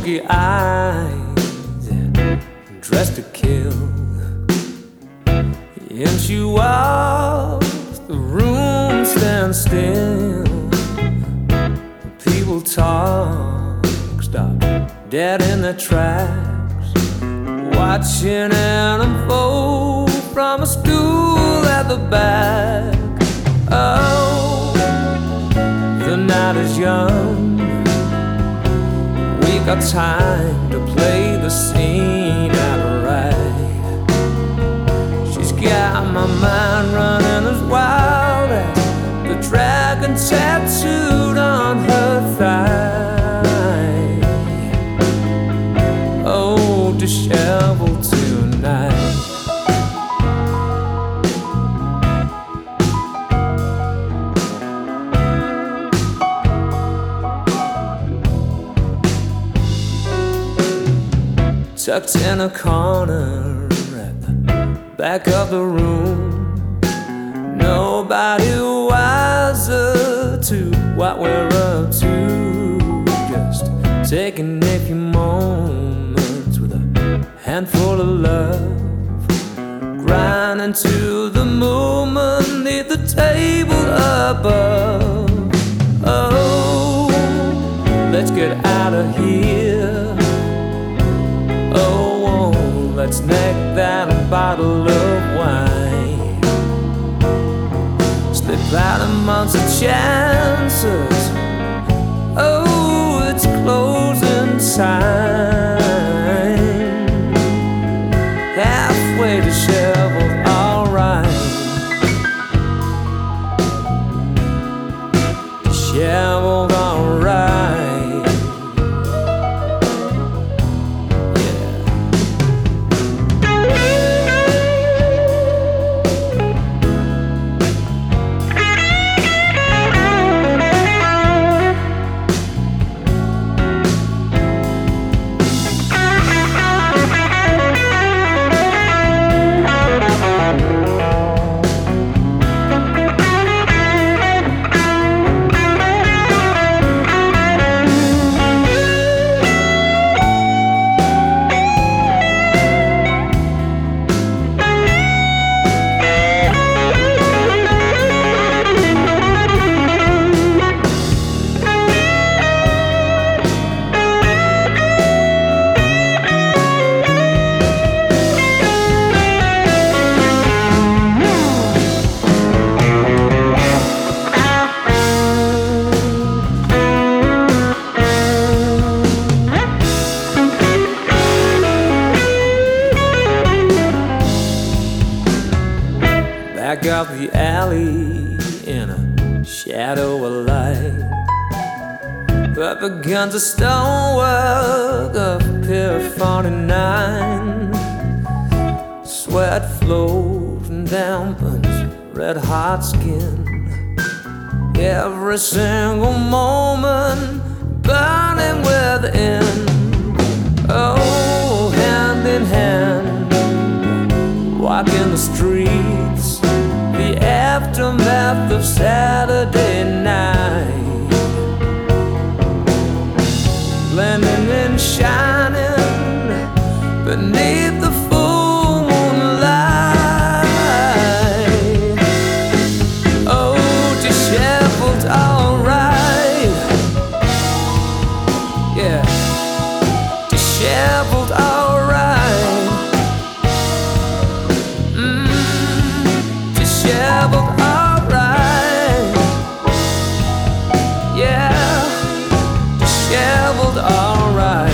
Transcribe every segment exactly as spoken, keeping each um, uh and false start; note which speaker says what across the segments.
Speaker 1: smoky eyes and dressed to kill. And she walks the room, stand still. People talk, stop dead in their tracks, watching it unfold from a stool at the back. Oh, the night is young, we got time to play the scene out right. She's got my mind running as wild as the dragon tattooed on her thigh. Oh, disheveled tonight. Tucked in a corner at the back of the room, nobody wiser to what we're up to. Just taking a few moments with a handful of love, grinding to the movement neath the table above. Oh, let's get out of here. Oh, let's neck that bottle of wine. Slip out amongst the chances. Oh, it's closing time. Halfway disheveled, alright. Disheveled, alright. Back up the alley in a shadow of light, up against the stonework of Pier forty-nine. Sweat flows and dampens red hot skin. Every single moment burning within. Oh, hand in hand, walking the streets, the aftermath of Saturday night, blending and shining beneath the full moonlight. Oh, disheveled, alright. Yeah, disheveled, alright. Disheveled, alright. Yeah, disheveled, alright.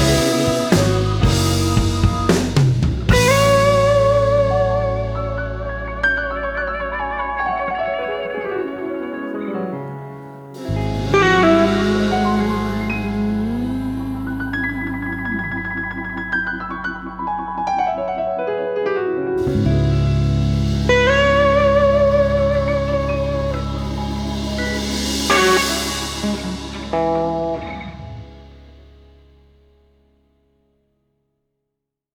Speaker 2: Thank you.